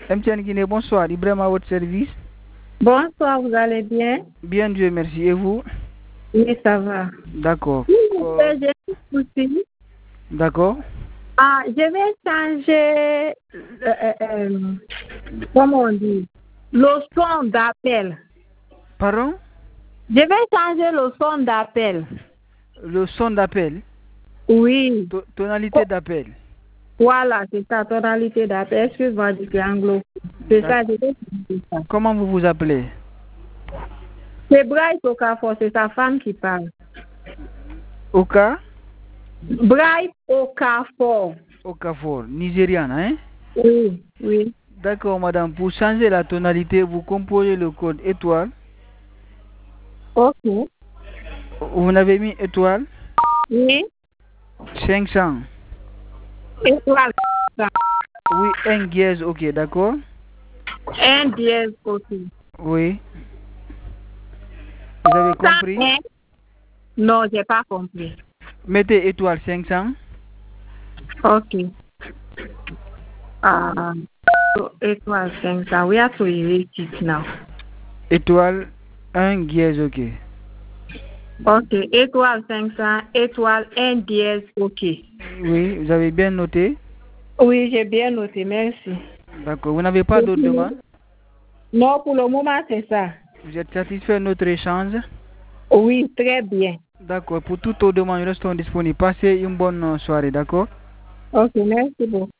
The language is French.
MTN Guinée, bonsoir. Ibrahim à votre service. Bonsoir, vous allez bien? Bien, Dieu merci. Et vous? Oui, ça va. D'accord. J'ai un souci. D'accord. Je vais changer, comment on dit, le son d'appel. Pardon? Je vais changer le son d'appel. Le son d'appel? Oui. Tonalité d'appel? Voilà, c'est ça, tonalité d'appel. Excuse-moi, je suis anglophone. C'est ça, je vais changer ça. Comment vous vous appelez? C'est Bryce Okafor, c'est sa femme qui parle. Oka? Bryce Okafor. Okafor, nigériane, hein? Oui, oui. D'accord, madame. Pour changer la tonalité, vous composez le code étoile. Ok. Vous n'avez mis étoile? Oui. 500. Étoile. Oui, un dièse, ok, d'accord? Un dièse, ok. Oui. Vous avez compris? Non, j'ai pas compris. Mettez étoile 500. Ok. Étoile 500. We have to erase it now. Étoile 1 dièse, ok. Ok. Étoile 500. Étoile 1 dièse, ok. Oui, vous avez bien noté? Oui, j'ai bien noté. Merci. D'accord. Vous n'avez pas d'autres demandes? Non, pour le moment, c'est ça. Vous êtes satisfait de notre échange? Oui, très bien. D'accord. Pour toutes vos demandes, nous restons disponibles. Passez une bonne soirée, d'accord? Ok, merci beaucoup.